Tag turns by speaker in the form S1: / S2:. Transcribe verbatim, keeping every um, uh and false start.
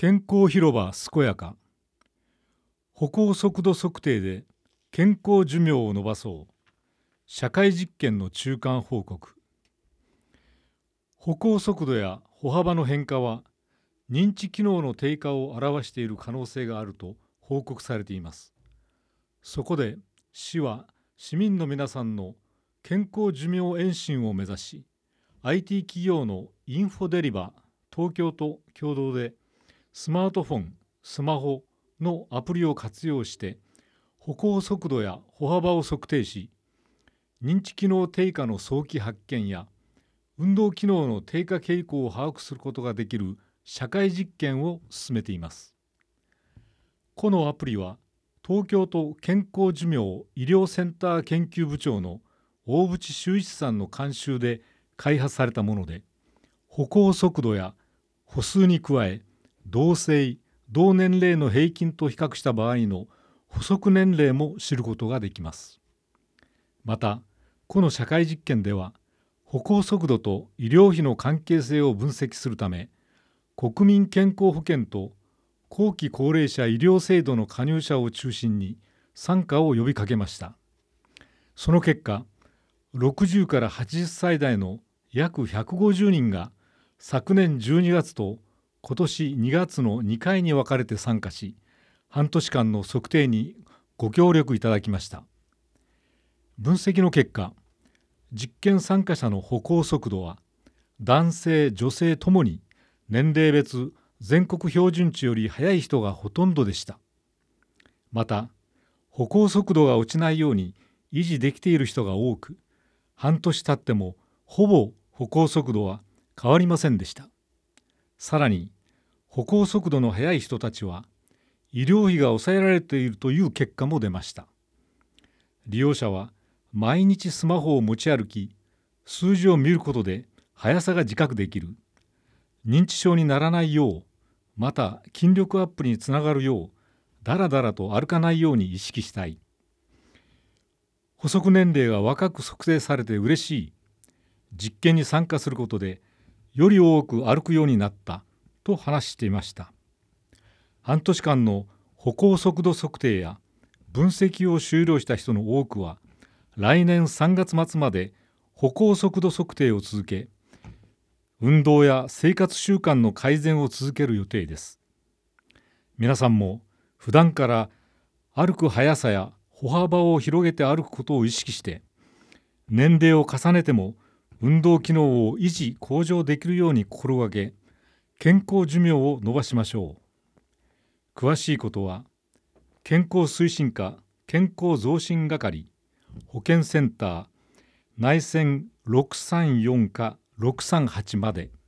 S1: 健康広場健やか、歩行速度測定で健康寿命を延ばそう、社会実験の中間報告。歩行速度や歩幅の変化は認知機能の低下を表している可能性があると報告されています。そこで市は市民の皆さんの健康寿命延伸を目指し、アイティー 企業のインフォデリバ東京と共同でスマートフォン、スマホのアプリを活用して歩行速度や歩幅を測定し、認知機能低下の早期発見や運動機能の低下傾向を把握することができる社会実験を進めています。このアプリは東京都健康寿命医療センター研究部長の大渕修一さんの監修で開発されたもので、歩行速度や歩数に加え同性同年齢の平均と比較した場合の歩速年齢も知ることができます。またこの社会実験では歩行速度と医療費の関係性を分析するため、国民健康保険と後期高齢者医療制度の加入者を中心に参加を呼びかけました。その結果、ろくじゅうからはちじゅっさい代の約ひゃくごじゅうにんが昨年じゅうにがつと今年にがつのにかいに分かれて参加し、半年間の測定にご協力いただきました。分析の結果、実験参加者の歩行速度は男性・女性ともに年齢別全国標準値より速い人がほとんどでした。また歩行速度が落ちないように維持できている人が多く、半年経ってもほぼ歩行速度は変わりませんでした。さらに歩行速度の速い人たちは医療費が抑えられているという結果も出ました。利用者は毎日スマホを持ち歩き、数字を見ることで速さが自覚できる、認知症にならないよう、また筋力アップにつながるようだらだらと歩かないように意識したい、歩速年齢が若く測定されて嬉しい、実験に参加することでより多く歩くようになったと話していました。半年間の歩行速度測定や分析を終了した人の多くは来年さんがつ末まで歩行速度測定を続け、運動や生活習慣の改善を続ける予定です。皆さんも普段から歩く速さや歩幅を広げて歩くことを意識して、年齢を重ねても運動機能を維持・向上できるように心がけ、健康寿命を延ばしましょう。詳しいことは健康推進課健康増進係保健センター内線ろくさんよんかろくさんはちまで。